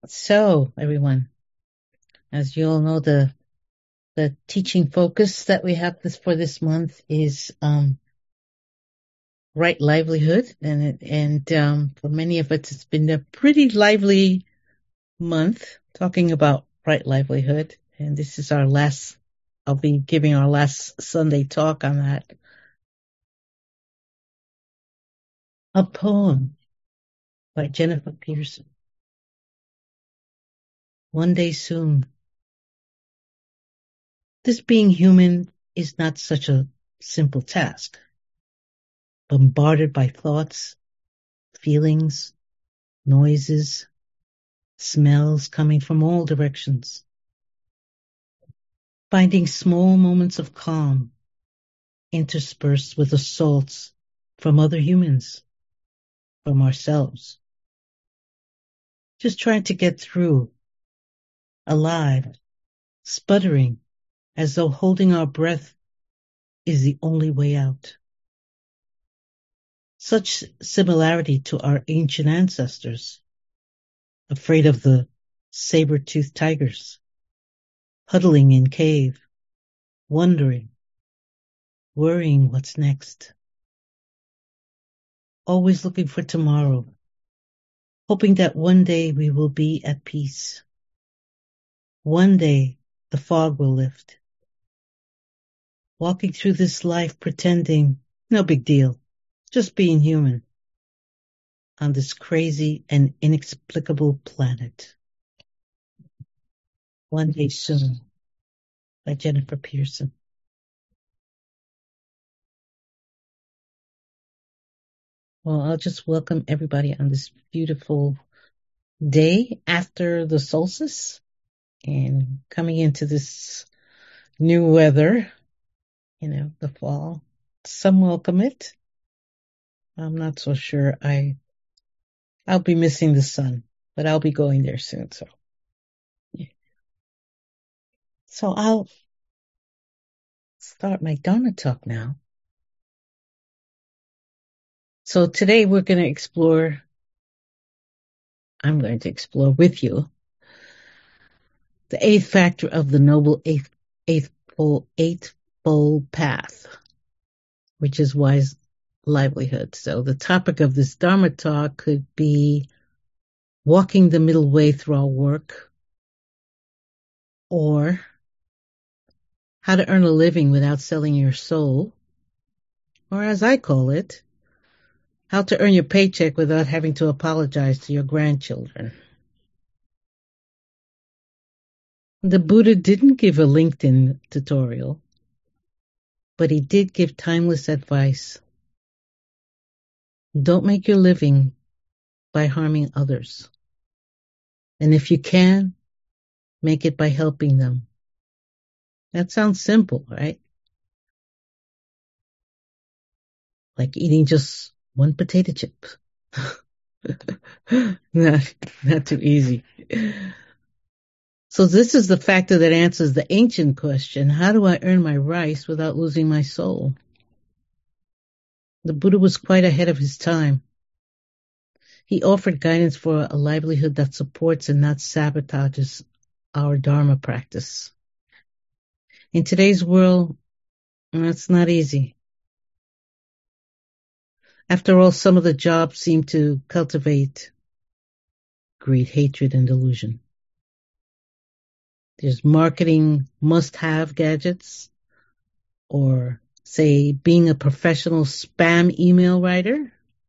So, everyone, as you all know, the teaching focus that we have this month is right livelihood, and for many of us, it's been a pretty lively month talking about right livelihood, and this is our last. I'll be giving our last Sunday talk on that. A poem by Jennifer Pearson. One day soon. This being human is not such a simple task. Bombarded by thoughts, feelings, noises, smells coming from all directions. Finding small moments of calm interspersed with assaults from other humans, from ourselves. Just trying to get through, alive, sputtering, as though holding our breath is the only way out. Such similarity to our ancient ancestors, afraid of the saber-toothed tigers, huddling in cave, wondering, worrying what's next. Always looking for tomorrow, hoping that one day we will be at peace. One day the fog will lift. Walking through this life pretending, no big deal, just being human on this crazy and inexplicable planet. One Day Soon by Jennifer Pearson. Well, I'll just welcome everybody on this beautiful day after the solstice and coming into this new weather, the fall. Some welcome it. I'm not so sure. I'll be missing the sun, but I'll be going there soon. So, yeah. So I'll start my Dharma talk now. So today I'm going to explore with you the eighth factor of the Noble Eightfold Path, which is wise livelihood. So the topic of this Dharma talk could be walking the middle way through our work, or how to earn a living without selling your soul, or as I call it, how to earn your paycheck without having to apologize to your grandchildren. The Buddha didn't give a LinkedIn tutorial, but he did give timeless advice. Don't make your living by harming others. And if you can, make it by helping them. That sounds simple, right? Like eating just one potato chip. Not too easy. So this is the factor that answers the ancient question, how do I earn my rice without losing my soul? The Buddha was quite ahead of his time. He offered guidance for a livelihood that supports and not sabotages our Dharma practice. In today's world, that's not easy. After all, some of the jobs seem to cultivate greed, hatred, and delusion. There's marketing must-have gadgets, or say being a professional spam email writer.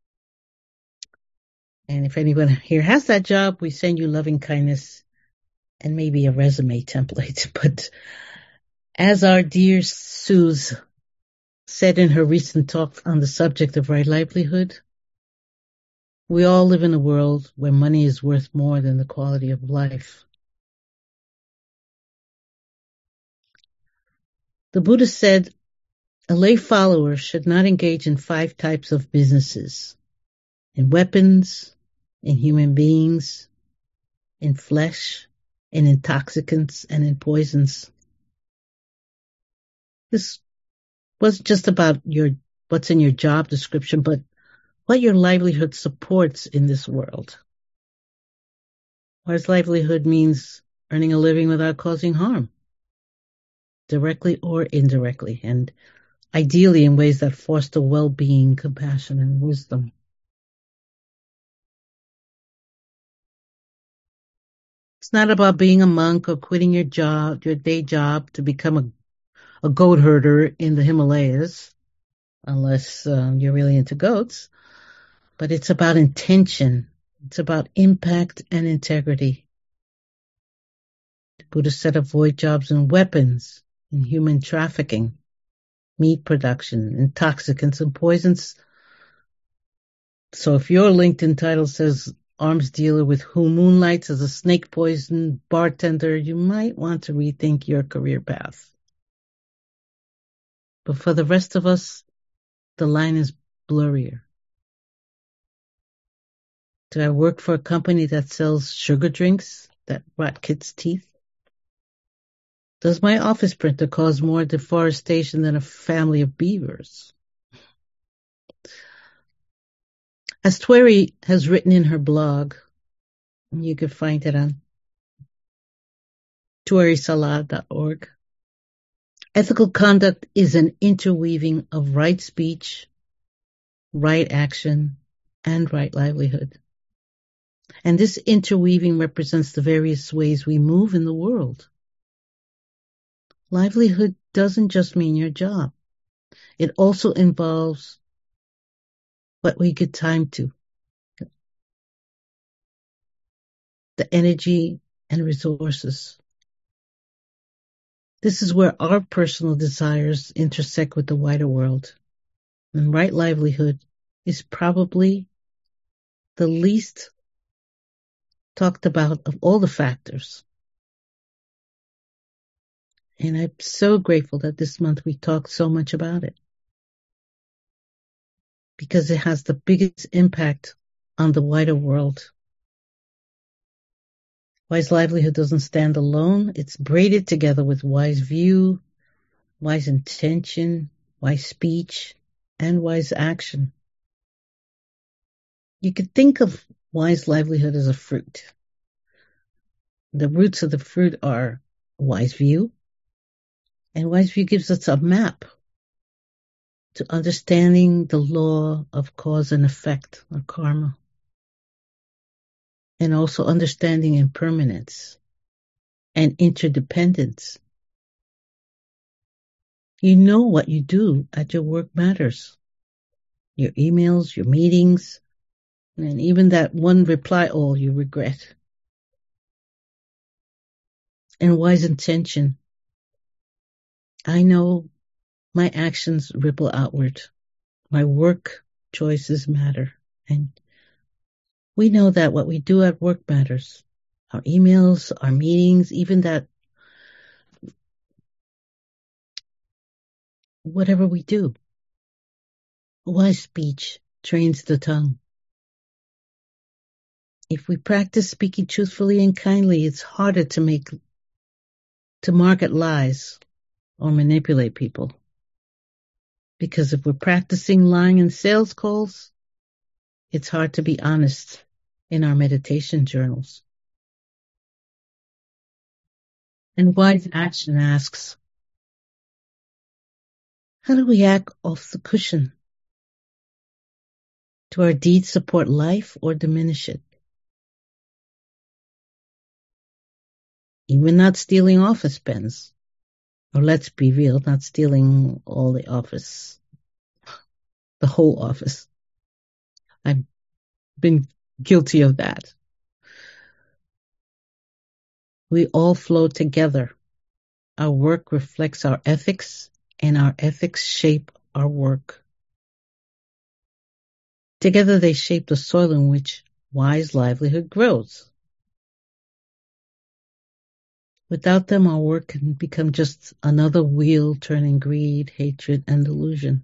And if anyone here has that job, we send you loving kindness and maybe a resume template. But as our dear Suze said in her recent talk on the subject of right livelihood, we all live in a world where money is worth more than the quality of life. The Buddha said, a lay follower should not engage in 5 types of businesses: in weapons, in human beings, in flesh, in intoxicants, and in poisons. This wasn't just about what's in your job description, but what your livelihood supports in this world. Wise livelihood means earning a living without causing harm, directly or indirectly, and ideally in ways that foster well-being, compassion, and wisdom. It's not about being a monk or quitting your day job to become a goat herder in the Himalayas, unless you're really into goats. But it's about intention. It's about impact and integrity. The Buddha said avoid jobs and weapons, in human trafficking, meat production, intoxicants and poisons. So if your LinkedIn title says arms dealer with who moonlights as a snake poison bartender, you might want to rethink your career path. But for the rest of us, the line is blurrier. Do I work for a company that sells sugar drinks that rot kids' teeth? Does my office printer cause more deforestation than a family of beavers? As Tweri has written in her blog, you can find it on twerisalah.org, ethical conduct is an interweaving of right speech, right action, and right livelihood. And this interweaving represents the various ways we move in the world. Livelihood doesn't just mean your job. It also involves what we give time to, the energy and resources. This is where our personal desires intersect with the wider world. And right livelihood is probably the least talked about of all the factors. And I'm so grateful that this month we talked so much about it, because it has the biggest impact on the wider world. Wise livelihood doesn't stand alone. It's braided together with wise view, wise intention, wise speech, and wise action. You could think of wise livelihood as a fruit. The roots of the fruit are wise view, and wise view gives us a map to understanding the law of cause and effect, or karma, and also understanding impermanence and interdependence. You know what you do at your work matters. Your emails, your meetings, and even that one reply all you regret. And wise intention. I know my actions ripple outward. My work choices matter. And we know that what we do at work matters. Our emails, our meetings, even that whatever we do. Wise speech trains the tongue. If we practice speaking truthfully and kindly, it's harder to market lies or manipulate people. Because if we're practicing lying in sales calls, it's hard to be honest in our meditation journals. And wise action asks, how do we act off the cushion? Do our deeds support life or diminish it? Even not stealing office pens. Or let's be real, not stealing all the office, the whole office. I've been guilty of that. We all flow together. Our work reflects our ethics, and our ethics shape our work. Together they shape the soil in which wise livelihood grows. Without them, our work can become just another wheel turning greed, hatred, and delusion.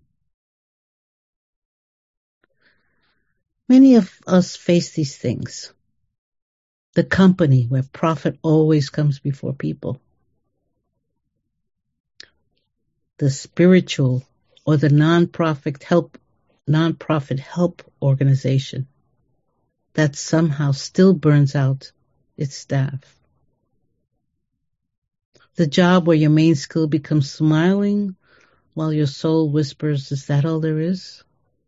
Many of us face these things. The company where profit always comes before people. The spiritual or the nonprofit help organization that somehow still burns out its staff. The job where your main skill becomes smiling while your soul whispers, is that all there is?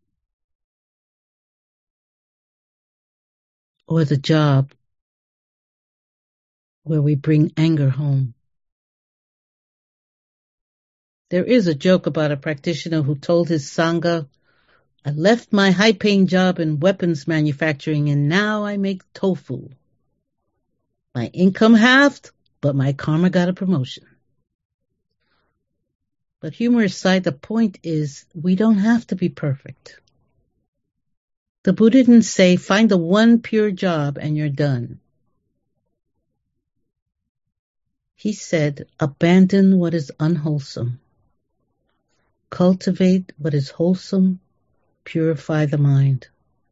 Or the job where we bring anger home. There is a joke about a practitioner who told his Sangha, I left my high-paying job in weapons manufacturing and now I make tofu. My income halved, but my karma got a promotion. But humor aside, the point is we don't have to be perfect. The Buddha didn't say, find the one pure job and you're done. He said, abandon what is unwholesome. Cultivate what is wholesome. Purify the mind.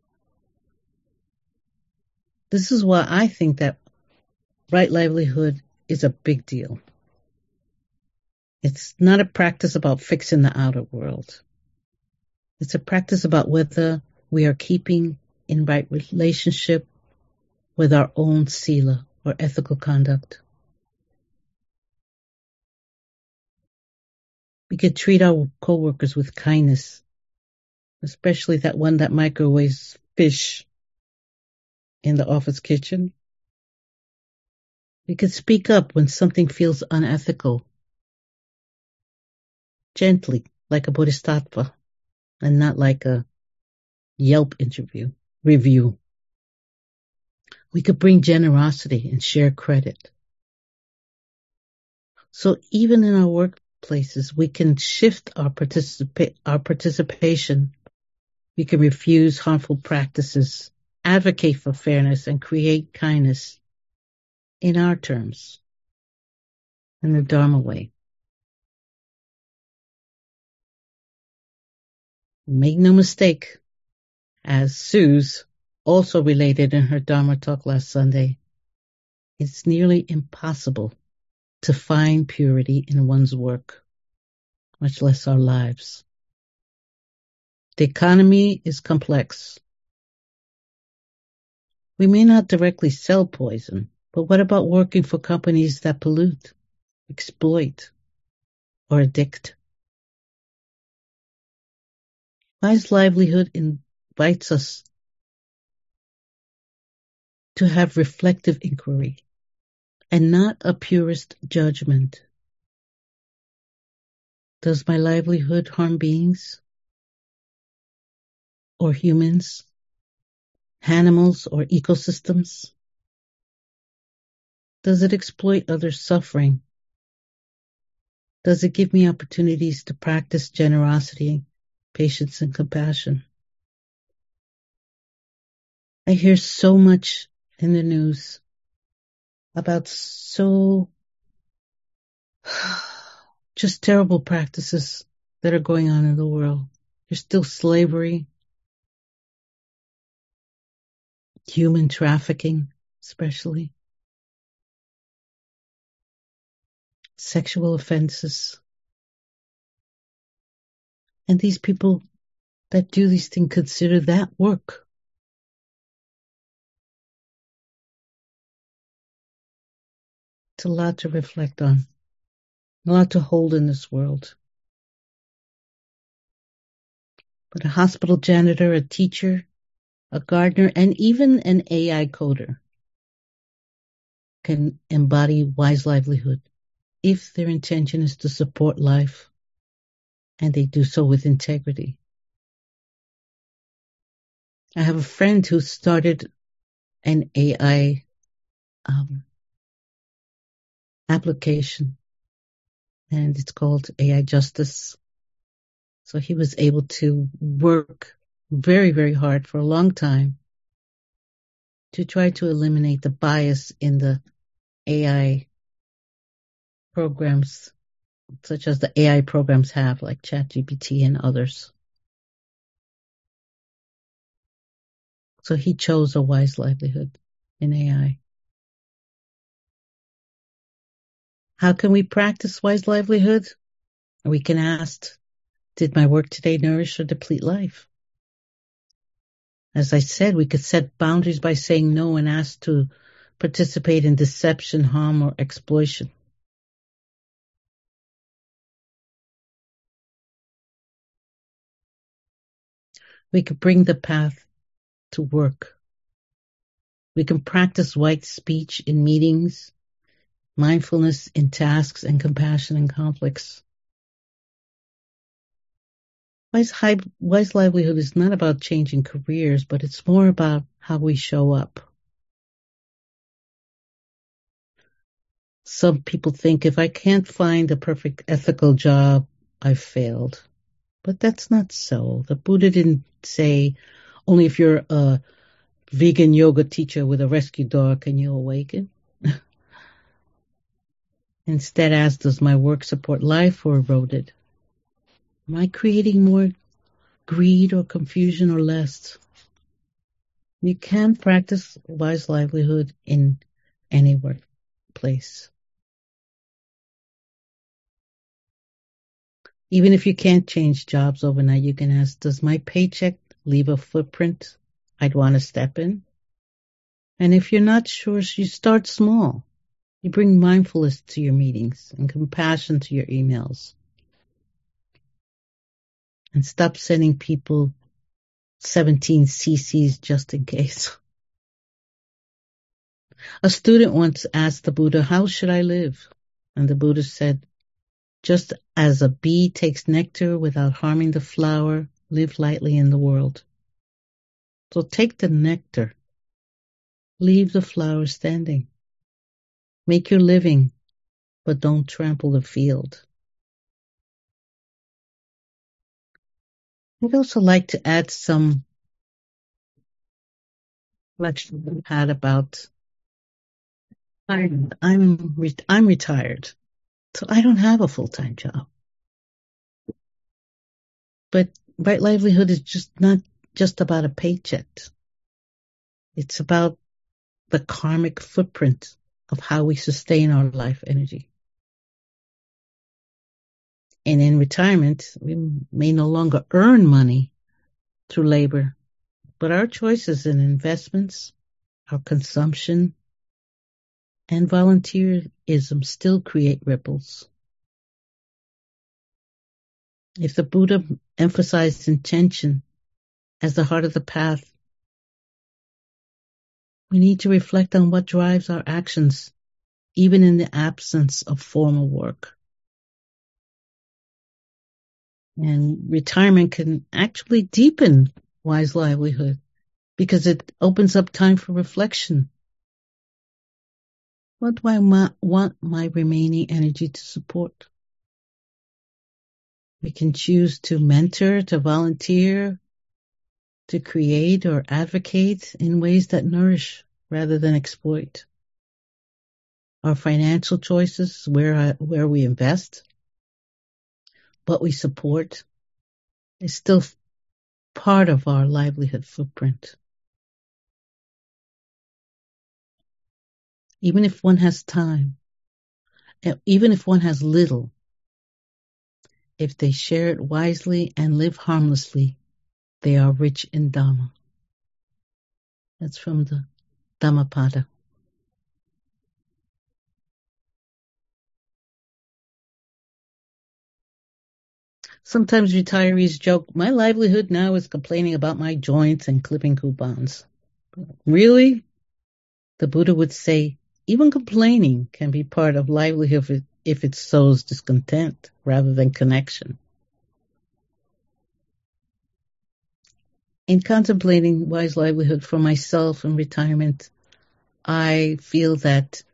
This is why I think that right livelihood is a big deal. It's not a practice about fixing the outer world. It's a practice about whether we are keeping in right relationship with our own sila or ethical conduct. We could treat our coworkers with kindness, especially that one that microwaves fish in the office kitchen. We could speak up when something feels unethical, gently, like a bodhisattva, and not like a Yelp review. We could bring generosity and share credit. So even in our workplaces, we can shift our participation. We can refuse harmful practices, advocate for fairness, and create kindness in our terms, in the Dharma way. Make no mistake, as Suze also related in her Dharma talk last Sunday, it's nearly impossible to find purity in one's work, much less our lives. The economy is complex. We may not directly sell poison, but what about working for companies that pollute, exploit, or addict? Wise livelihood invites us to have reflective inquiry and not a purist judgment. Does my livelihood harm beings or humans, animals or ecosystems? Does it exploit others' suffering? Does it give me opportunities to practice generosity, patience, and compassion? I hear so much in the news about so just terrible practices that are going on in the world. There's still slavery, human trafficking, especially sexual offenses. And these people that do these things consider that work. It's a lot to reflect on, a lot to hold in this world. But a hospital janitor, a teacher, a gardener, and even an AI coder can embody wise livelihood if their intention is to support life and they do so with integrity. I have a friend who started an AI application, and it's called AI Justice. So he was able to work very, very hard for a long time to try to eliminate the bias in the AI programs, such as the AI programs have, like ChatGPT and others. So he chose a wise livelihood in AI. How can we practice wise livelihood? We can ask, did my work today nourish or deplete life? As I said, we could set boundaries by saying no and ask to participate in deception, harm, or exploitation. We can bring the path to work. We can practice white speech in meetings, mindfulness in tasks, and compassion in conflicts. Wise livelihood is not about changing careers, but it's more about how we show up. Some people think if I can't find a perfect ethical job, I've failed. But that's not so. The Buddha didn't say only if you're a vegan yoga teacher with a rescue dog can you awaken. Instead asked, does my work support life or erode it? Am I creating more greed or confusion or less? You can practice wise livelihood in any workplace. Even if you can't change jobs overnight, you can ask, does my paycheck leave a footprint I'd want to step in? And if you're not sure, you start small. You bring mindfulness to your meetings and compassion to your emails. And stop sending people 17 CCs just in case. A student once asked the Buddha, how should I live? And the Buddha said, just as a bee takes nectar without harming the flower, live lightly in the world. So take the nectar. Leave the flower standing. Make your living, but don't trample the field. I'd also like to add some lecture we had about I'm retired, so I don't have a full-time job. But right livelihood is just not just about a paycheck. It's about the karmic footprint of how we sustain our life energy. And in retirement, we may no longer earn money through labor, but our choices in investments, our consumption, and volunteerism still create ripples. If the Buddha emphasized intention as the heart of the path, we need to reflect on what drives our actions, even in the absence of formal work. And retirement can actually deepen wise livelihood because it opens up time for reflection. What do I want my remaining energy to support? We can choose to mentor, to volunteer, to create or advocate in ways that nourish rather than exploit. Our financial choices, where we invest, what we support, is still part of our livelihood footprint. Even if one has time, even if one has little, if they share it wisely and live harmlessly, they are rich in Dhamma. That's from the Dhammapada. Sometimes retirees joke, my livelihood now is complaining about my joints and clipping coupons. Really? The Buddha would say, even complaining can be part of livelihood if it sows discontent rather than connection. In contemplating wise livelihood for myself in retirement, I feel that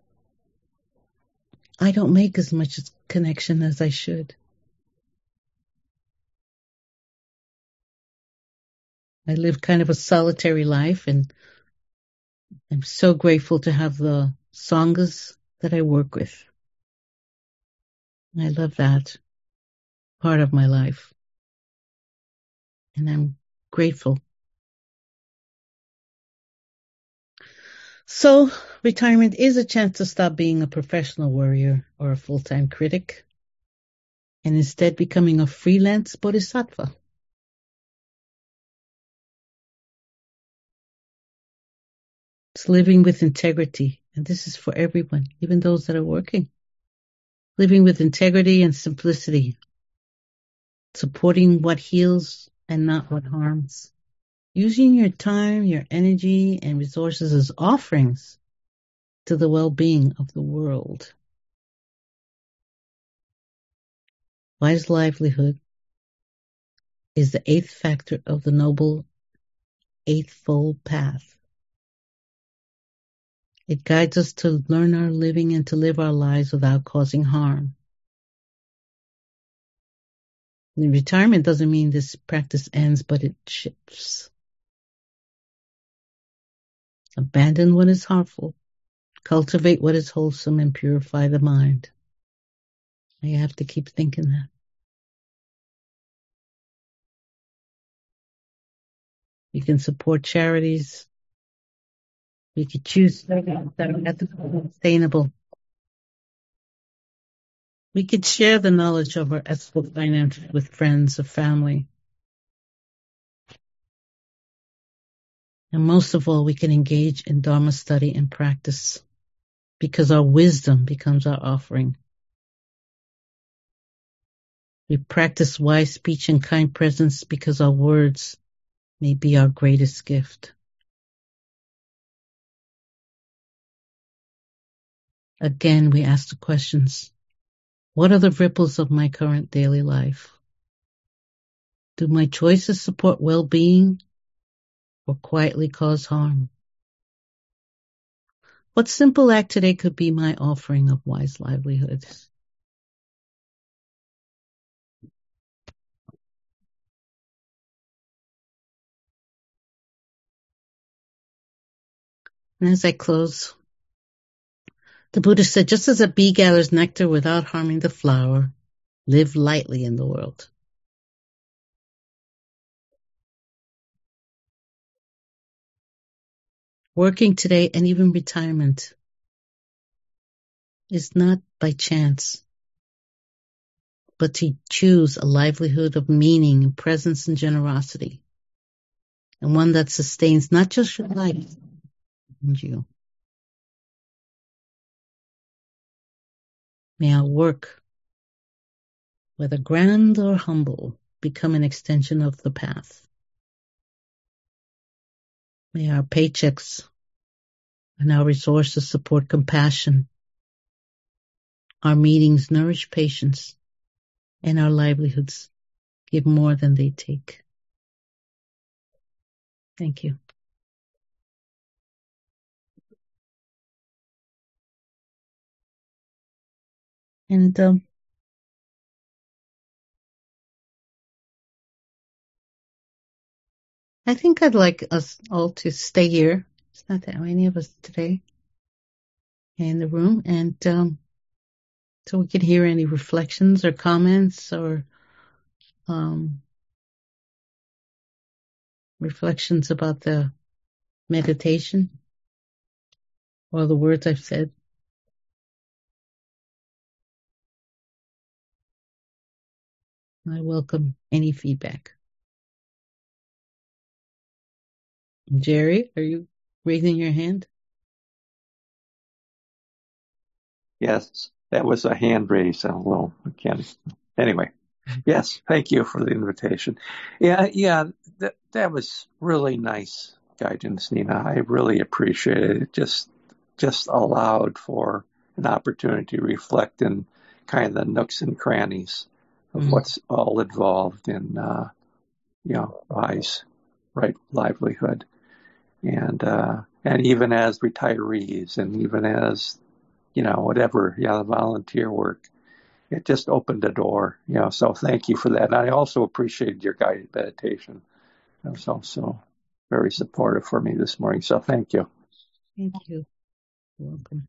I don't make as much connection as I should. I live kind of a solitary life, and I'm so grateful to have the sanghas that I work with. I love that part of my life, and I'm grateful. So, retirement is a chance to stop being a professional warrior or a full-time critic, and instead becoming a freelance bodhisattva. It's living with integrity. And this is for everyone, even those that are working. Living with integrity and simplicity. Supporting what heals and not what harms. Using your time, your energy, and resources as offerings to the well-being of the world. Wise livelihood is the eighth factor of the Noble Eightfold Path. It guides us to learn our living and to live our lives without causing harm. And retirement doesn't mean this practice ends, but it shifts. Abandon what is harmful, cultivate what is wholesome, and purify the mind. And you have to keep thinking that. You can support charities. We could choose that are ethical and sustainable. We could share the knowledge of our ethical finance with friends or family. And most of all, we can engage in Dharma study and practice because our wisdom becomes our offering. We practice wise speech and kind presence because our words may be our greatest gift. Again, we ask the questions. What are the ripples of my current daily life? Do my choices support well-being or quietly cause harm? What simple act today could be my offering of wise livelihood? And as I close, the Buddha said, just as a bee gathers nectar without harming the flower, live lightly in the world. Working today and even retirement is not by chance, but to choose a livelihood of meaning and presence and generosity, and one that sustains not just your life and you. May our work, whether grand or humble, become an extension of the path. May our paychecks and our resources support compassion, our meetings nourish patience, and our livelihoods give more than they take. Thank you. And I think I'd like us all to stay here. It's not that many of us today in the room, and so we can hear any reflections or comments or reflections about the meditation or the words I've said. I welcome any feedback. Jerry, are you raising your hand? Yes, that was a hand raise. I don't know. Anyway, yes, thank you for the invitation. Yeah, that was really nice guidance, Nina. I really appreciate it. It just allowed for an opportunity to reflect in kind of the nooks and crannies of what's all involved in, wise, right livelihood. And even as retirees and even as, whatever, the volunteer work, it just opened a door, so thank you for that. And I also appreciated your guided meditation. It was also very supportive for me this morning. So thank you. Thank you. You're welcome.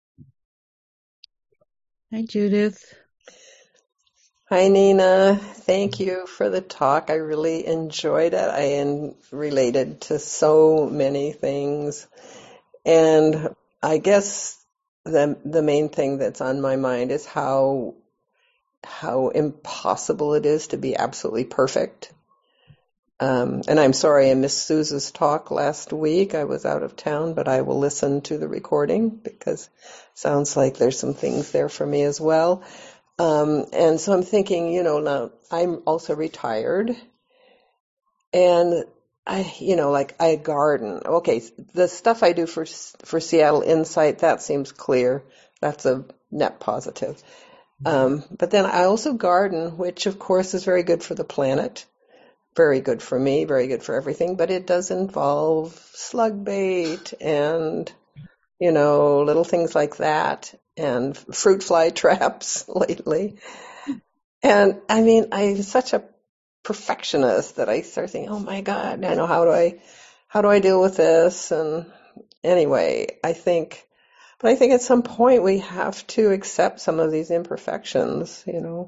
Hi, Judith. Hi, Nina. Thank you for the talk. I really enjoyed it. I related to so many things. And I guess the main thing that's on my mind is how impossible it is to be absolutely perfect. And I'm sorry I missed Sue's talk last week. I was out of town, but I will listen to the recording because it sounds like there's some things there for me as well. And so I'm thinking, now I'm also retired and I garden. Okay, the stuff I do for Seattle Insight, that seems clear. That's a net positive. But then I also garden, which of course is very good for the planet. Very good for me, very good for everything, but it does involve slug bait and, little things like that and fruit fly traps lately. And I mean, I'm such a perfectionist that I start thinking, oh my God, how do I deal with this? And anyway, I think at some point we have to accept some of these imperfections,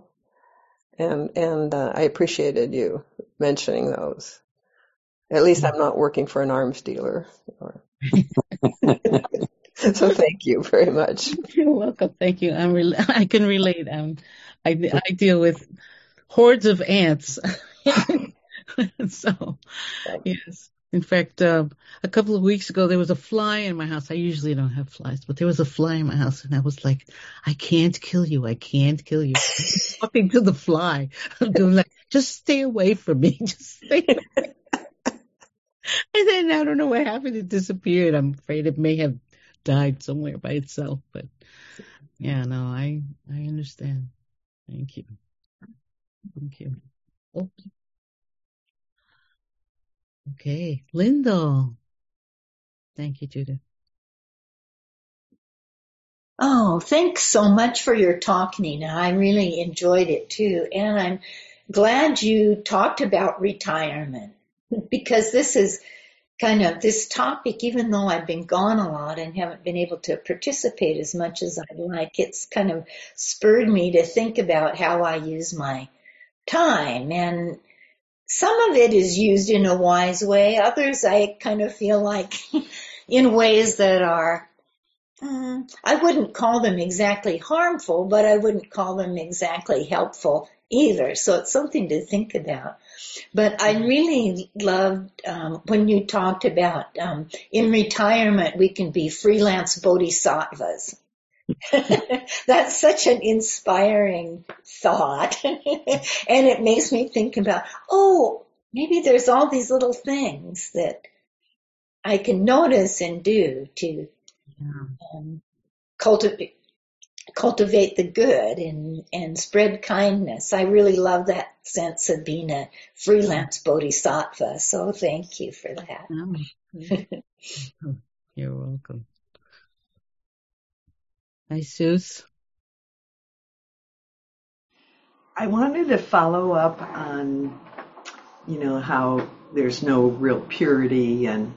and I appreciated you mentioning those. At least I'm not working for an arms dealer. So thank you very much. You're welcome. Thank you. I can relate. I deal with hordes of ants. So, yes. In fact, a couple of weeks ago, there was a fly in my house. I usually don't have flies, but there was a fly in my house, and I was like, I can't kill you. I can't kill you. Talking to the fly. I'm doing like, just stay away from me. Just stay away. And then I don't know what happened. It disappeared. I'm afraid it may have died somewhere by itself. But yeah, no, I understand. Thank you. Thank you. Oh. Okay, Linda. Thank you, Judith. Oh, thanks so much for your talk, Nina. I really enjoyed it too. And I'm glad you talked about retirement because this is kind of this topic, even though I've been gone a lot and haven't been able to participate as much as I'd like, it's kind of spurred me to think about how I use my time. And some of it is used in a wise way. Others I kind of feel like in ways that are, I wouldn't call them exactly harmful, but I wouldn't call them exactly helpful either. So it's something to think about. But I really loved when you talked about in retirement we can be freelance bodhisattvas. That's such an inspiring thought. And it makes me think about, maybe there's all these little things that I can notice and do to cultivate the good and spread kindness. I really love that sense of being a freelance bodhisattva. So thank you for that. You're welcome. Hi, Suze. I wanted to follow up on, how there's no real purity, and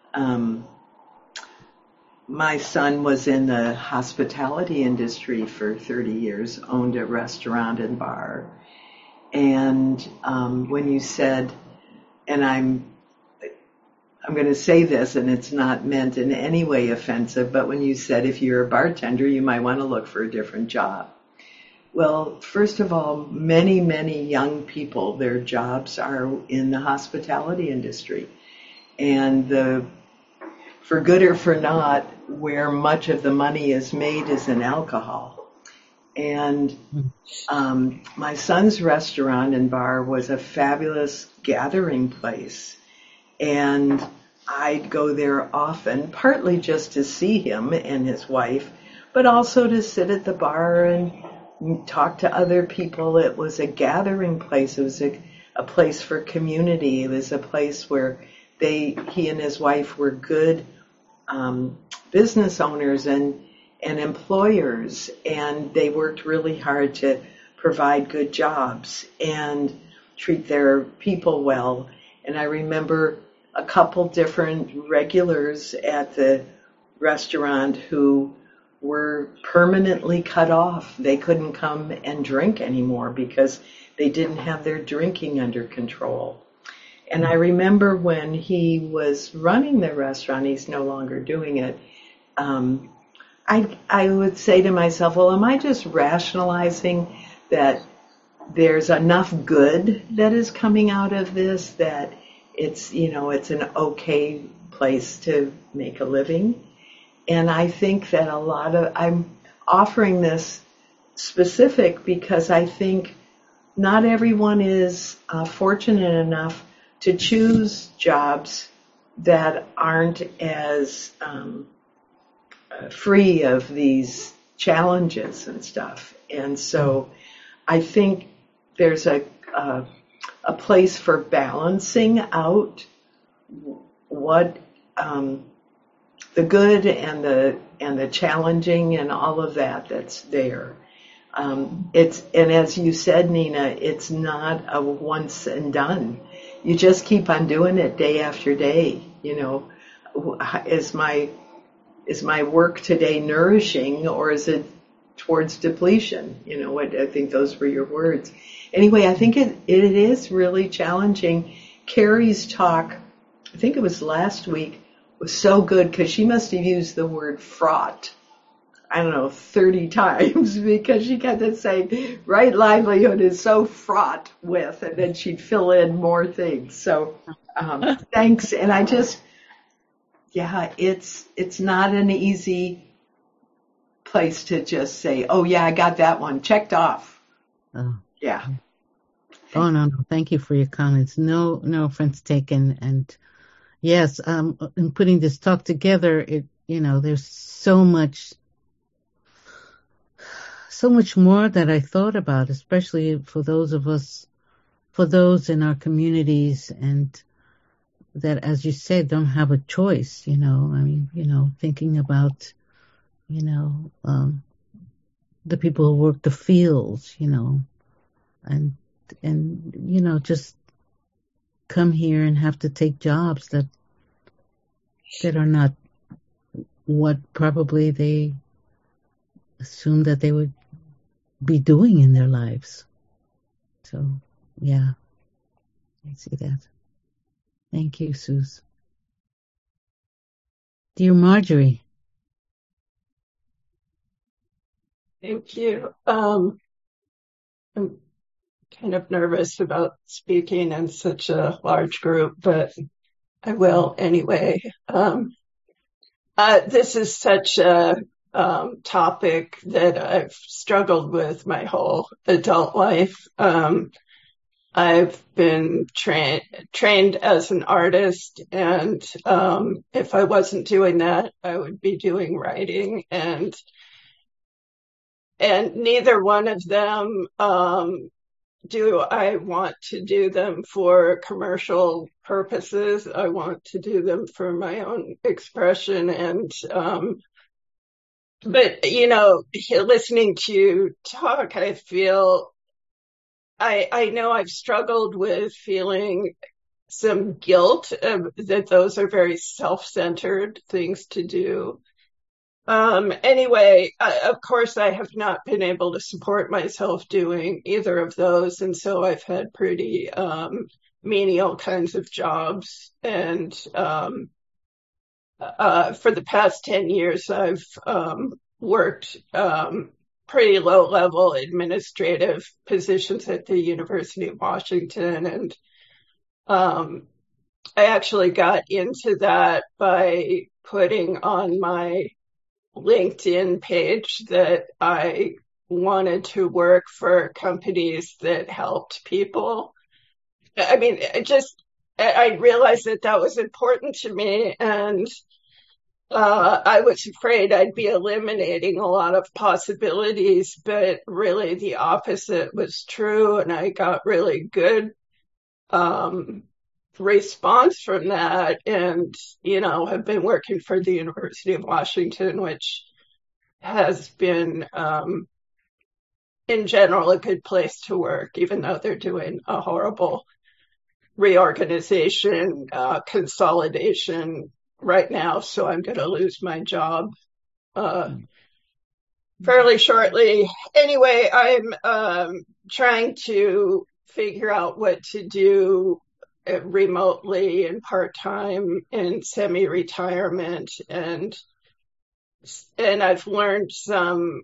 my son was in the hospitality industry for 30 years, owned a restaurant and bar. And when you said, and I'm going to say this, and it's not meant in any way offensive, but when you said if you're a bartender, you might want to look for a different job. Well, first of all, many, many young people, their jobs are in the hospitality industry. And for good or for not, where much of the money is made is in alcohol. And my son's restaurant and bar was a fabulous gathering place. And I'd go there often, partly just to see him and his wife, but also to sit at the bar and talk to other people. It was a gathering place. It was a place for community. It was a place where he and his wife were good business owners and employers, and they worked really hard to provide good jobs and treat their people well. And I remember a couple different regulars at the restaurant who were permanently cut off. They couldn't come and drink anymore because they didn't have their drinking under control. And I remember when he was running the restaurant, he's no longer doing it, I would say to myself, well, am I just rationalizing that there's enough good that is coming out of this, that it's, it's an okay place to make a living. And I think that I'm offering this specific because I think not everyone is fortunate enough to choose jobs that aren't as free of these challenges and stuff. And so I think there's a place for balancing out what the good and the challenging and all of that's there. And as you said, Nina, it's not a once and done. You just keep on doing it day after day. Is my work today nourishing, or is it towards depletion? I think those were your words. Anyway, I think it is really challenging. Carrie's talk, I think it was last week, was so good because she must have used the word fraught, 30 times, because she kept on saying, right livelihood is so fraught with, and then she'd fill in more things. So thanks. And it's not an easy place to just say, oh yeah, I got that one checked off. Oh. Yeah. Oh, no. Thank you for your comments. No offense taken. And yes, in putting this talk together, there's so much more that I thought about, especially for those in our communities, and that, as you said, don't have a choice, thinking about, the people who work the fields, and just come here and have to take jobs that are not what probably they assume that they would be doing in their lives. So, yeah, I see that. Thank you, Suze. Dear Marjorie. Thank you. I'm kind of nervous about speaking in such a large group, but I will anyway. This is such a topic that I've struggled with my whole adult life. I've been trained as an artist, and if I wasn't doing that, I would be doing writing, and neither one of them do I want to do them for commercial purposes. I want to do them for my own expression. And but listening to you talk, I feel I know I've struggled with feeling some guilt that those are very self-centered things to do. Anyway, of course, I have not been able to support myself doing either of those. And so I've had pretty menial kinds of jobs. And for the past 10 years, I've worked pretty low-level administrative positions at the University of Washington. And I actually got into that by putting on my LinkedIn page that I wanted to work for companies that helped people. I mean, I realized that was important to me, and I was afraid I'd be eliminating a lot of possibilities, but really the opposite was true, and I got really good response from that, and have been working for the University of Washington, which has been in general a good place to work, even though they're doing a horrible reorganization, consolidation right now. So I'm going to lose my job fairly shortly. Anyway, I'm trying to figure out what to do remotely and part-time in semi-retirement, and I've learned some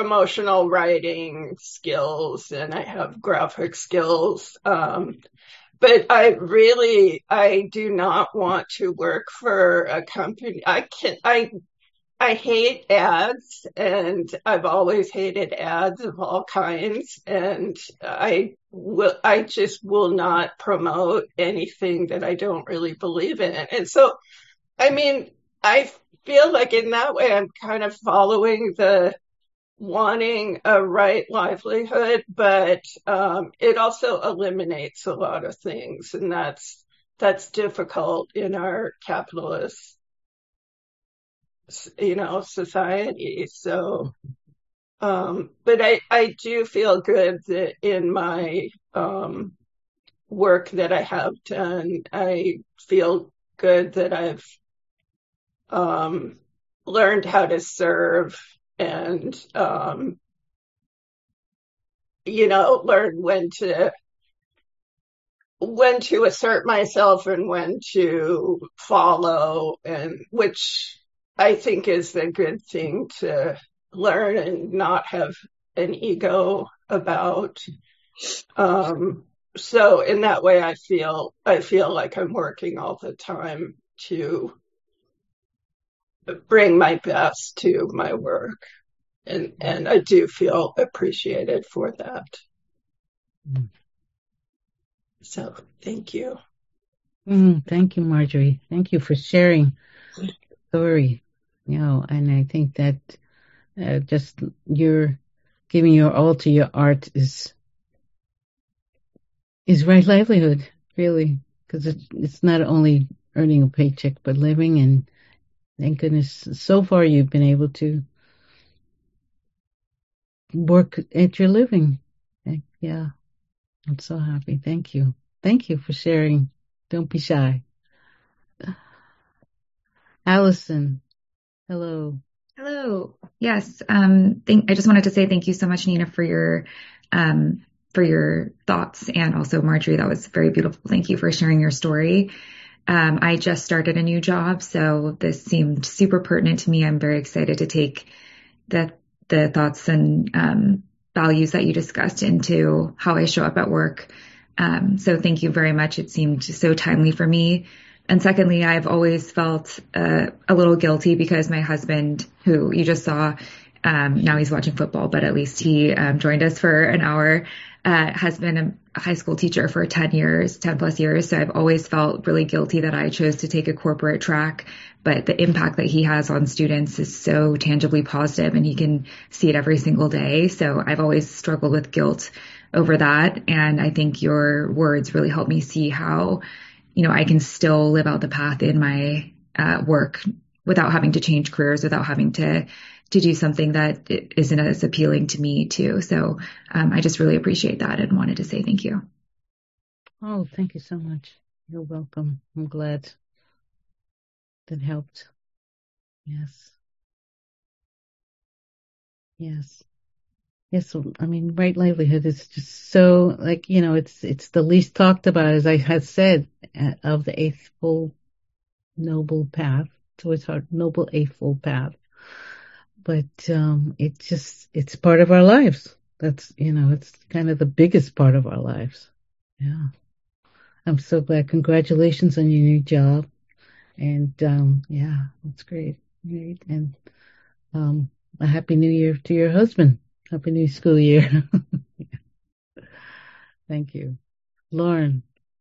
promotional writing skills, and I have graphic skills, But I do not want to work for a company. I hate ads, and I've always hated ads of all kinds, and I just will not promote anything that I don't really believe in. And so, I mean, I feel like in that way I'm kind of following the wanting a right livelihood, but it also eliminates a lot of things, and that's difficult in our capitalist, society. So, but I do feel good that in my work that I have done, I feel good that I've learned how to serve and learn when to assert myself and when to follow, and which I think is a good thing to learn and not have an ego about. So in that way, I feel like I'm working all the time to bring my best to my work, and I do feel appreciated for that. So thank you. Thank you, Marjorie. Thank you for sharing the story. And I think that just you're giving your all to your art is right livelihood, really, because it's not only earning a paycheck, but living. And thank goodness, so far you've been able to work at your living. Yeah, I'm so happy. Thank you. Thank you for sharing. Don't be shy. Allison, hello. Hello. Yes. I just wanted to say thank you so much, Nina, for your thoughts, and also Marjorie. That was very beautiful. Thank you for sharing your story. I just started a new job, so this seemed super pertinent to me. I'm very excited to take the thoughts and values that you discussed into how I show up at work. So thank you very much. It seemed so timely for me. And secondly, I've always felt a little guilty because my husband, who you just saw, now he's watching football, but at least he joined us for an hour, has been a high school teacher for 10 plus years. So I've always felt really guilty that I chose to take a corporate track, but the impact that he has on students is so tangibly positive, and he can see it every single day. So I've always struggled with guilt over that. And I think your words really help me see how, I can still live out the path in my work without having to change careers, without having to do something that isn't as appealing to me too. So I just really appreciate that and wanted to say thank you. Oh, thank you so much. You're welcome. I'm glad that helped. Yes. So, I mean, right livelihood is just so, like, it's the least talked about, as I had said, of the Eightfold Noble Path. It's always hard, Noble Eightfold Path. But it's part of our lives. That's, it's kind of the biggest part of our lives. Yeah. I'm so glad. Congratulations on your new job. And yeah, that's great. Great. And a happy new year to your husband. Happy new school year. Thank you. Lauren.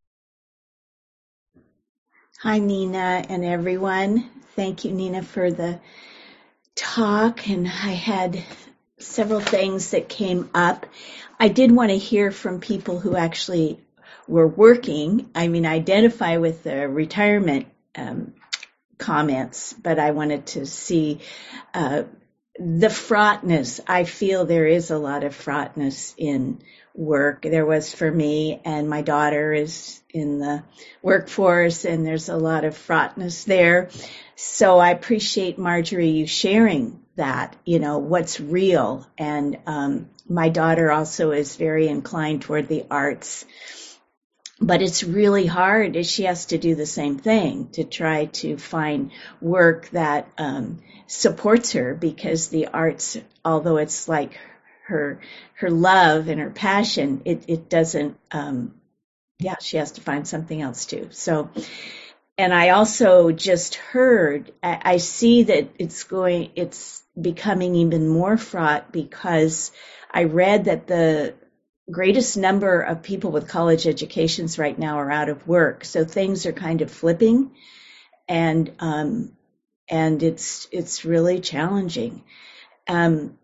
Hi, Nina and everyone. Thank you, Nina, for the talk. And I had several things that came up. I did want to hear from people who actually were working. I mean, identify with the retirement comments, but I wanted to see the fraughtness. I feel there is a lot of fraughtness in work. There was for me, and my daughter is in the workforce, and there's a lot of fraughtness there. So I appreciate, Marjorie, you sharing that, what's real. And my daughter also is very inclined toward the arts. But it's really hard as she has to do the same thing, to try to find work that supports her, because the arts, although it's like her love and her passion, it doesn't yeah, she has to find something else too. So, and I also just heard, I see that it's becoming even more fraught because I read that the greatest number of people with college educations right now are out of work. So things are kind of flipping, and it's really challenging. Um,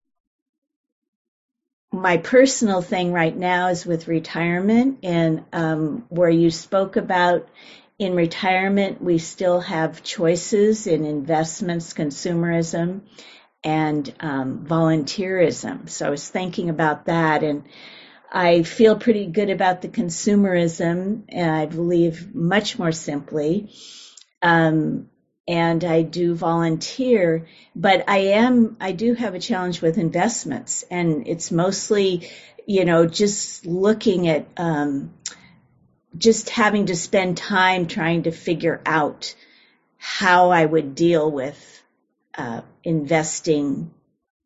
my personal thing right now is with retirement, and where you spoke about in retirement, we still have choices in investments, consumerism, and volunteerism. So I was thinking about that, and I feel pretty good about the consumerism, and I believe much more simply. And I do volunteer, but I do have a challenge with investments, and it's mostly, just looking at, just having to spend time trying to figure out how I would deal with investing,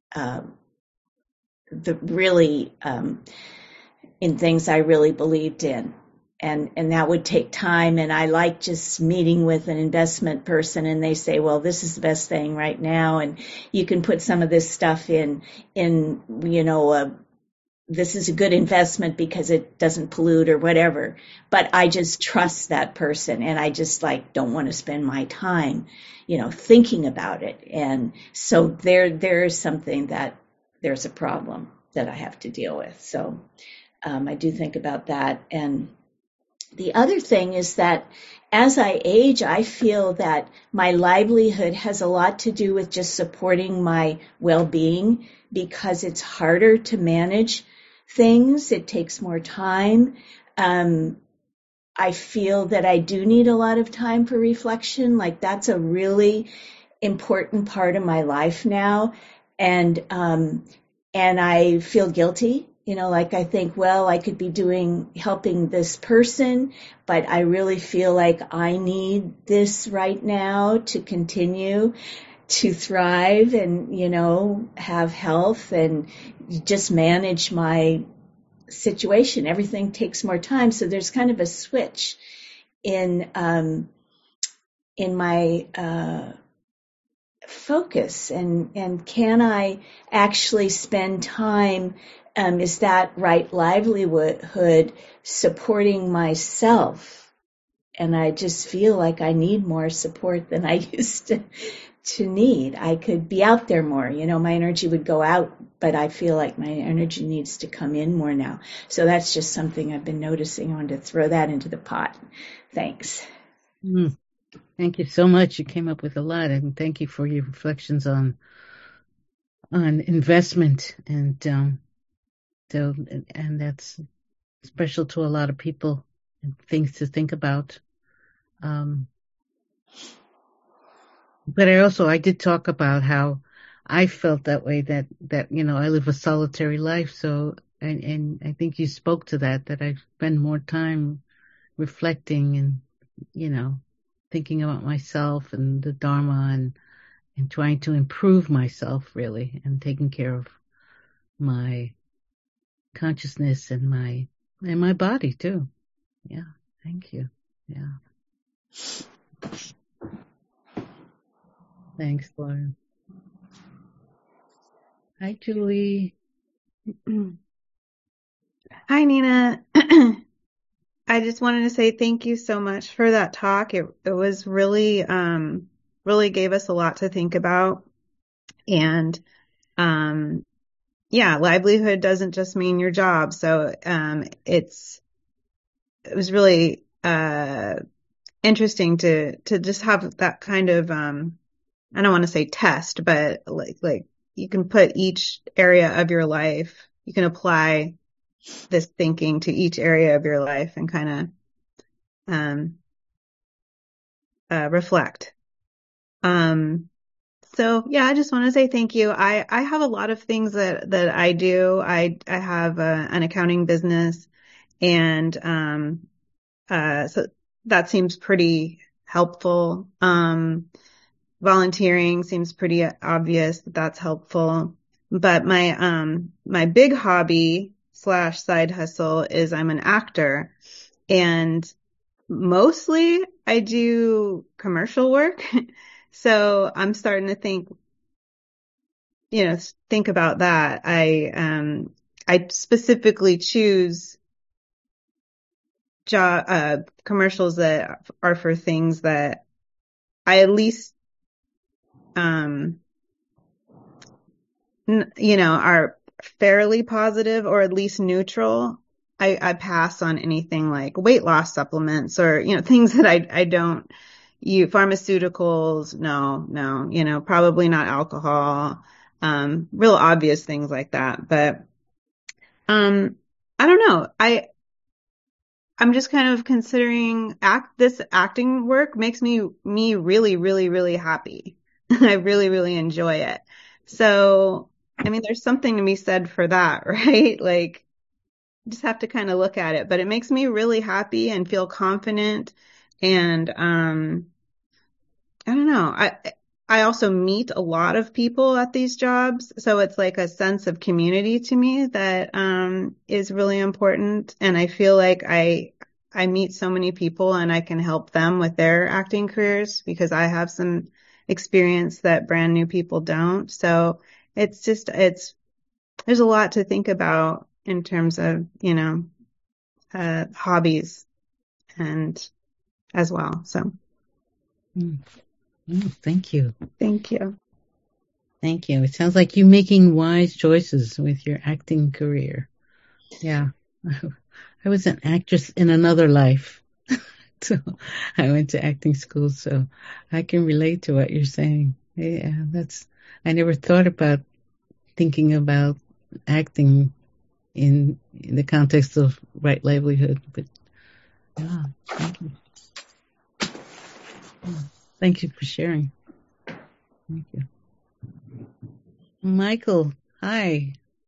the really in things I really believed in. And that would take time. And I like just meeting with an investment person and they say, well, this is the best thing right now. And you can put some of this stuff in, this is a good investment because it doesn't pollute or whatever. But I just trust that person and I just don't want to spend my time, thinking about it. And so there is something there's a problem that I have to deal with. So I do think about that. And the other thing is that as I age, I feel that my livelihood has a lot to do with just supporting my well-being because it's harder to manage things. It takes more time. I feel that I do need a lot of time for reflection. That's a really important part of my life now. And I feel guilty. I think, well, I could be helping this person, but I really feel like I need this right now to continue to thrive and, have health and just manage my situation. Everything takes more time. So there's kind of a switch in my, focus and can I actually spend time, is that right livelihood supporting myself? And I just feel like I need more support than I used to need. I could be out there more, my energy would go out, but I feel like my energy needs to come in more now. So that's just something I've been noticing. I wanted to throw that into the pot. Thanks. Thank you so much. You came up with a lot, and thank you for your reflections on investment and that's special to a lot of people and things to think about. But I did talk about how I felt that way, that I live a solitary life. So, and I think you spoke to that I spend more time reflecting and, thinking about myself and the Dharma and trying to improve myself really and taking care of my consciousness and my body too. Yeah. Thank you. Yeah. Thanks, Lauren. Hi, Julie. Hi, Nina. I just wanted to say thank you so much for that talk. It was really, really gave us a lot to think about. And, yeah, livelihood doesn't just mean your job. So, it was really, interesting to just have that kind of, I don't want to say test, but like you can put each area of your life, you can apply this thinking to each area of your life and kind of reflect. So yeah, I just want to say thank you. I have a lot of things that I do. I have an accounting business, and so that seems pretty helpful. Volunteering seems pretty obvious that that's helpful. But my big hobby / side hustle is I'm an actor. And mostly I do commercial work. So I'm starting to think about that. I specifically choose commercials that are for things that I at least, are fairly positive or at least neutral. I pass on anything like weight loss supplements or, things that I don't use. Pharmaceuticals, no, probably not alcohol, real obvious things like that. But, I don't know. I'm just kind of considering this acting work makes me really, really, really happy. I really, really enjoy it. So, I mean, there's something to be said for that, right? Like, just have to kind of look at it, but it makes me really happy and feel confident. And, I don't know. I also meet a lot of people at these jobs. So it's like a sense of community to me that, is really important. And I feel like I meet so many people and I can help them with their acting careers because I have some experience that brand new people don't. So there's a lot to think about in terms of, hobbies and as well. So Mm. Oh, thank you. thank you. Thank you. It sounds like you're making wise choices with your acting career. Yeah. I was an actress in another life. So I went to acting school, so I can relate to what you're saying. Yeah, I never thought about thinking about acting in the context of right livelihood, but yeah, thank you. Thank you for sharing. Thank you. Michael, hi.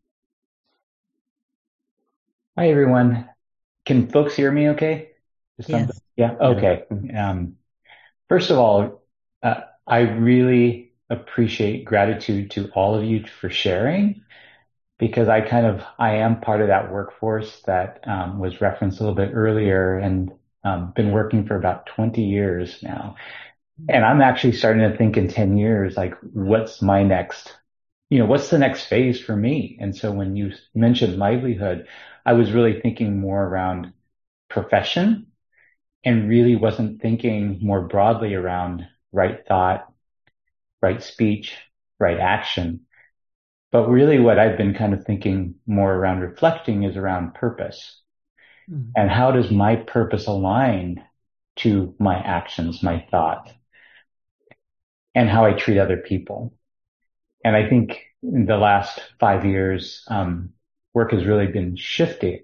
Hi, everyone. Can folks hear me okay? Yes. Yeah. Okay. First of all, I really appreciate gratitude to all of you for sharing because I am part of that workforce that was referenced a little bit earlier and been working for about 20 years now. And I'm actually starting to think in 10 years, like, what's the next phase for me? And so when you mentioned livelihood, I was really thinking more around profession and really wasn't thinking more broadly around right thought, right speech, right action. But really what I've been kind of thinking more around reflecting is around purpose. Mm-hmm. And how does my purpose align to my actions, my thought, and how I treat other people? And I think in the last 5 years, work has really been shifted,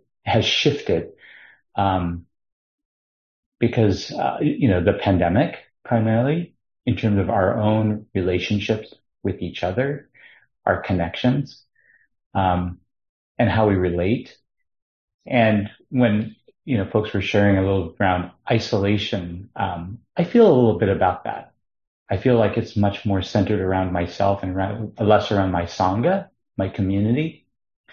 because, the pandemic primarily in terms of our own relationships with each other, our connections, and how we relate. And when, folks were sharing a little around isolation, I feel a little bit about that. I feel like it's much more centered around myself and less around my Sangha, my community.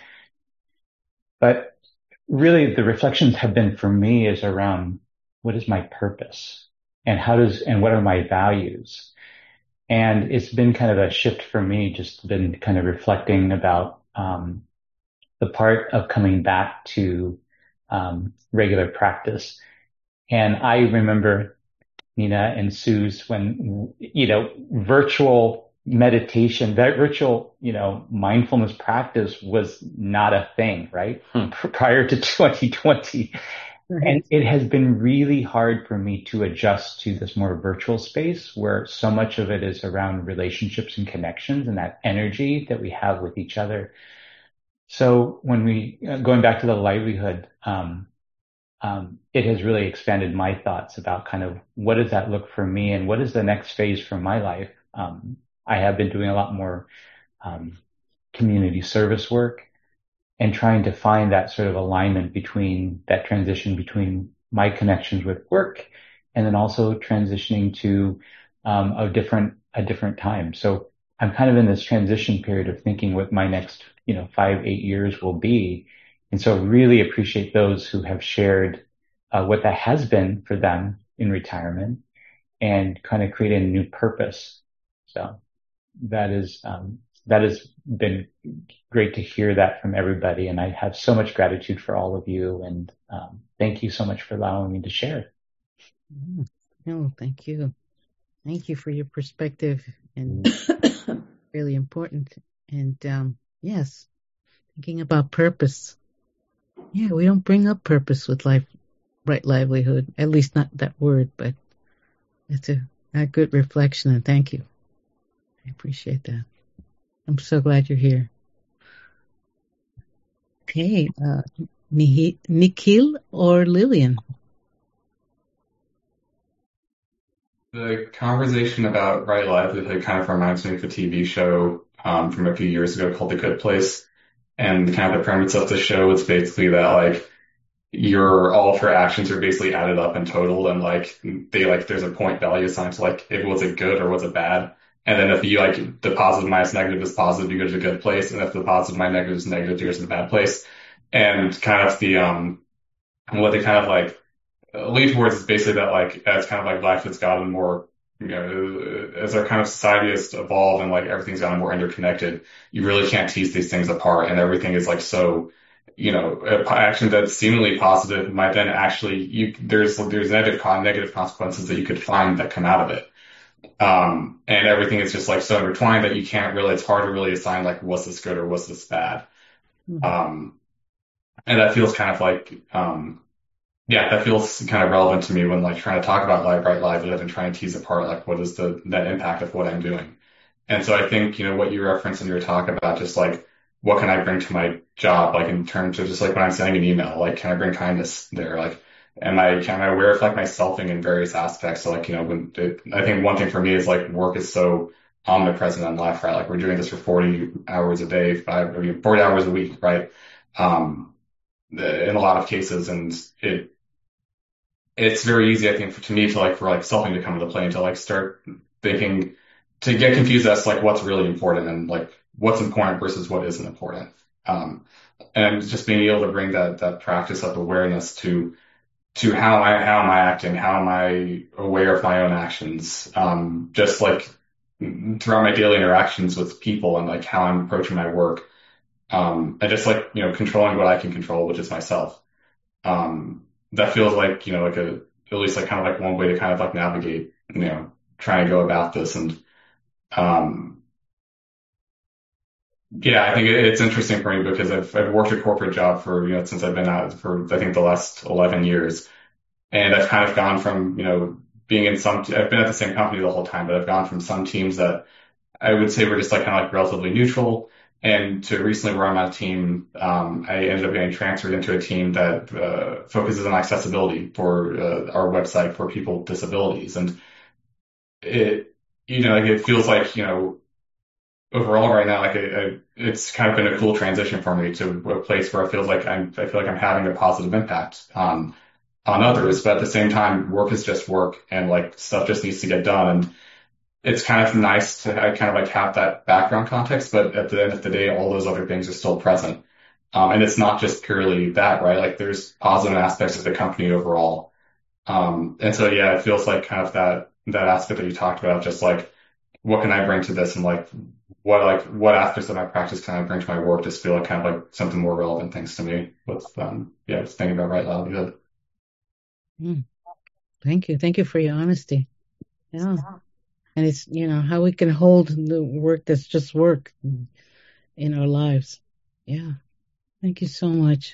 But really the reflections have been for me is around what is my purpose and what are my values? And it's been kind of a shift for me, just been kind of reflecting about, the part of coming back to, regular practice. And I remember Nina and Sue's when, virtual meditation, that virtual, mindfulness practice was not a thing, right? Prior to 2020. Right. And it has been really hard for me to adjust to this more virtual space where so much of it is around relationships and connections and that energy that we have with each other. So when going back to the livelihood, it has really expanded my thoughts about kind of what does that look for me and what is the next phase for my life. I have been doing a lot more community service work and trying to find that sort of alignment between that transition between my connections with work and then also transitioning to a different time. So I'm kind of in this transition period of thinking what my next 5-8 years will be. And so really appreciate those who have shared what that has been for them in retirement and kind of create a new purpose. So that has been great to hear that from everybody. And I have so much gratitude for all of you. And thank you so much for allowing me to share. No, thank you. Thank you for your perspective, and really important. And yes, thinking about purpose. Yeah, we don't bring up purpose with right livelihood, at least not that word, but it's a good reflection, and thank you. I appreciate that. I'm so glad you're here. Okay, Nikhil or Lillian? The conversation about right livelihood kind of reminds me of a TV show from a few years ago called The Good Place. And kind of the premise of the show is basically that like all of her actions are basically added up and totaled, and like there's a point value assigned to like if was it good or was it bad. And then if you like the positive minus negative is positive, you go to the good place, and if the positive minus negative is negative, you go to the bad place. And kind of the what they kind of like lead towards is basically that like as kind of like life has gotten more, as our kind of society has evolved and like everything's gotten more interconnected, you really can't tease these things apart, and everything is like so, action that's seemingly positive might then actually there's negative consequences that you could find that come out of it. And everything is just like so intertwined that it's hard to really assign like was this good or was this bad. And that feels kind of like that feels kind of relevant to me when like trying to talk about right livelihood and trying to tease apart like what is the net impact of what I'm doing. And so I think, what you referenced in your talk about just like what can I bring to my job, like in terms of just like when I'm sending an email, like can I bring kindness there? Like can I aware of like my selfing in various aspects? So like, I think one thing for me is like work is so omnipresent in life, right? Like we're doing this for 40 hours a day, 40 hours a week, right? In a lot of cases, and it's very easy, I think, for selfing to come into play and to like start thinking, to get confused as to like what's really important and like what's important versus what isn't important. And just being able to bring that practice of awareness to how am I acting, how am I aware of my own actions, just like throughout my daily interactions with people and like how I'm approaching my work, and just like controlling what I can control, which is myself. That feels like at least like kind of like one way to kind of like navigate trying to go about this. And I think it's interesting for me because I've worked a corporate job for since I've been out for I think the last 11 years, and I've kind of gone from being in I've been at the same company the whole time, but I've gone from some teams that I would say were just like kind of like relatively neutral, and to recently where I'm on a team, I ended up getting transferred into a team that focuses on accessibility for our website for people with disabilities. And it feels like, overall right now, like it's kind of been a cool transition for me to a place where I feel like I'm having a positive impact on others. But at the same time, work is just work, and like stuff just needs to get done. And it's kind of nice to kind of like have that background context, but at the end of the day, all those other things are still present. And it's not just purely that, right? Like there's positive aspects of the company overall. And so, it feels like kind of that aspect that you talked about, just like, what can I bring to this? And like, what aspects of my practice can I bring to my work? Just feel like kind of like something more relevant things to me with, just thinking about right livelihood. Thank you. Thank you for your honesty. Yeah. And it's, how we can hold the work that's just work in our lives. Yeah. Thank you so much.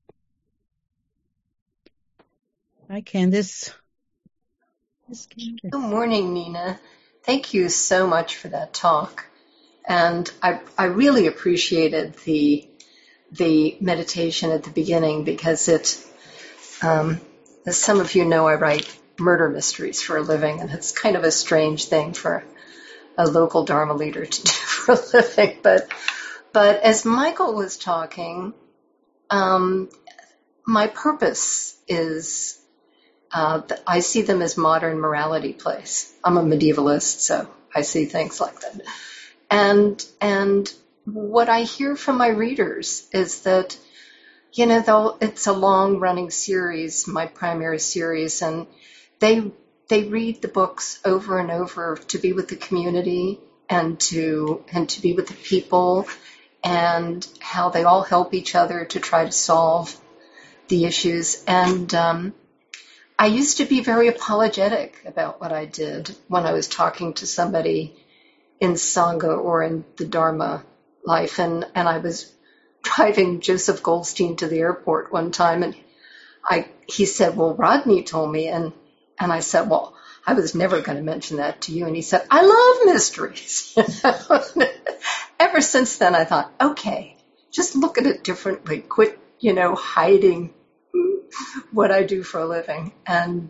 Hi, Candace. Good morning, Nina. Thank you so much for that talk. And I really appreciated the meditation at the beginning because as some of you know, I write murder mysteries for a living, and it's kind of a strange thing for a local Dharma leader to do for a living. But as Michael was talking, my purpose is that I see them as modern morality plays. I'm a medievalist, so I see things like that. And what I hear from my readers is that though it's a long running series, my primary series, and they read the books over and over to be with the community and to be with the people, and how they all help each other to try to solve the issues. And I used to be very apologetic about what I did when I was talking to somebody in Sangha or in the Dharma life. And I was driving Joseph Goldstein to the airport one time, and he said, well, Rodney told me. And I said, well, I was never going to mention that to you. And he said, I love mysteries. Ever since then, I thought, okay, just look at it differently. Quit, hiding what I do for a living. And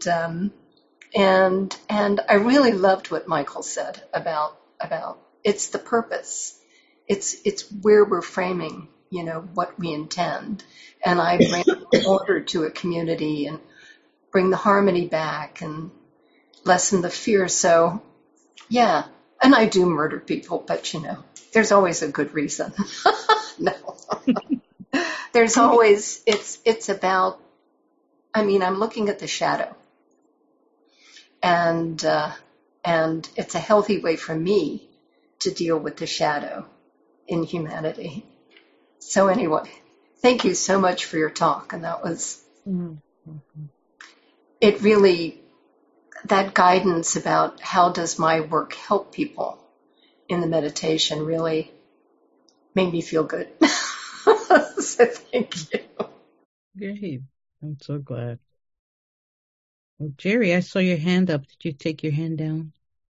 I really loved what Michael said about it's the purpose. It's where we're framing, what we intend. And I bring order to a community and bring the harmony back and lessen the fear. So, yeah. And I do murder people, but there's always a good reason. No. There's always, it's about, I'm looking at the shadow. And it's a healthy way for me to deal with the shadow in humanity. So anyway, thank you so much for your talk. And that was, it really, that guidance about how does my work help people in the meditation really made me feel good. So thank you. Great. I'm so glad. Well, Jerry, I saw your hand up. Did you take your hand down?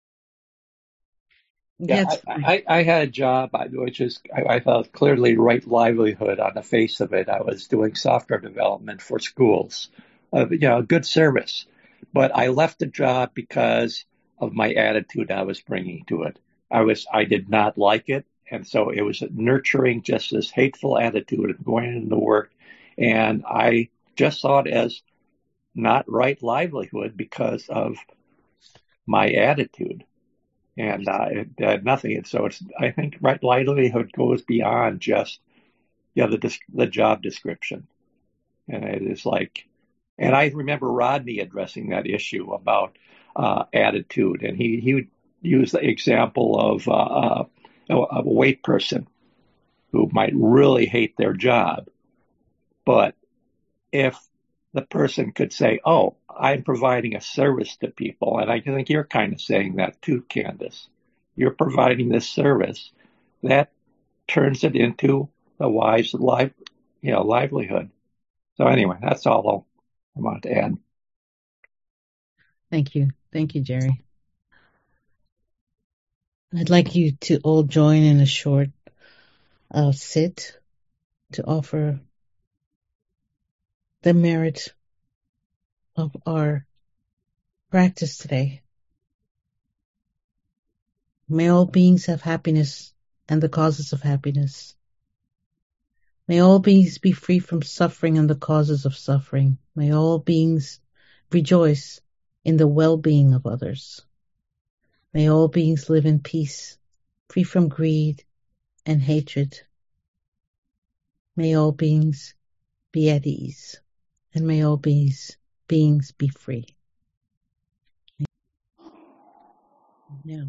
Yeah, I had a job, which is, I thought, clearly right livelihood on the face of it. I was doing software development for schools, good service. But I left the job because of my attitude I was bringing to it. I did not like it. And so it was nurturing just this hateful attitude of going into work. And I just saw it as not right livelihood because of my attitude. And it had nothing. And so I think right livelihood goes beyond just the job description. And it is like, and I remember Rodney addressing that issue about attitude. And he would use the example of a weight person who might really hate their job. But if the person could say, oh, I'm providing a service to people. And I think you're kind of saying that too, Candace. You're providing this service that turns it into the wise livelihood. So anyway, that's all I wanted to add. Thank you. Thank you, Jerry. I'd like you to all join in a short sit to offer the merit of our practice today. May all beings have happiness and the causes of happiness. May all beings be free from suffering and the causes of suffering. May all beings rejoice in the well-being of others. May all beings live in peace, free from greed and hatred. May all beings be at ease, and may all beings be free. Yeah.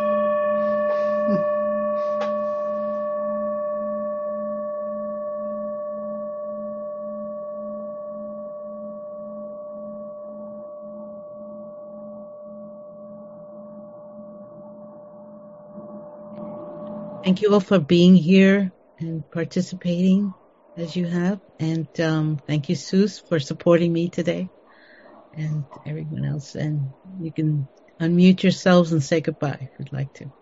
Thank you all for being here and participating as you have. And thank you, Seuss, for supporting me today and everyone else. And you can unmute yourselves and say goodbye if you'd like to.